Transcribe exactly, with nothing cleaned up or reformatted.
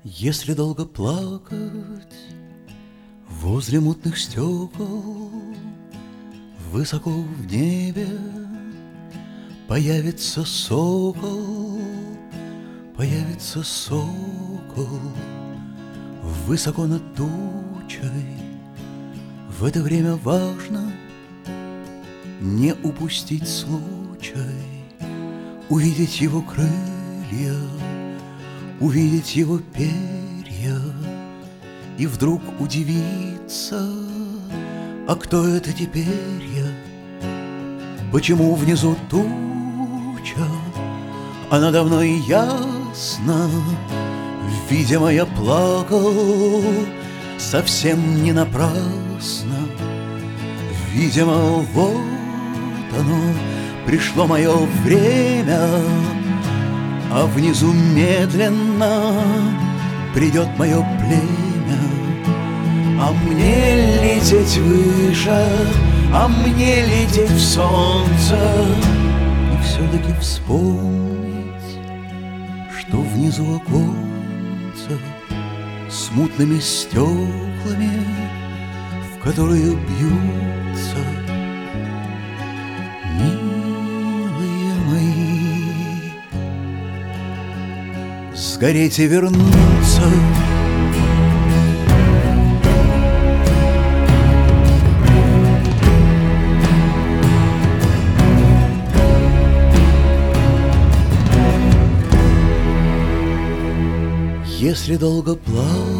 Если долго плакать возле мутных стекол, высоко в небе появится сокол, появится сокол, высоко над тучей. В это время важно не упустить случай, увидеть его крылья, увидеть его перья и вдруг удивиться: а кто это теперь я? Почему внизу туча, а надо мной ясно? Видимо, я плакал совсем не напрасно. Видимо, вот оно, пришло мое время, а внизу медленно придет мое племя. А мне лететь выше, а мне лететь в солнце, и все-таки вспомнить, что внизу оконца с мутными стеклами, в которые бьются милые мои, сгореть и вернуться. Если долго плакать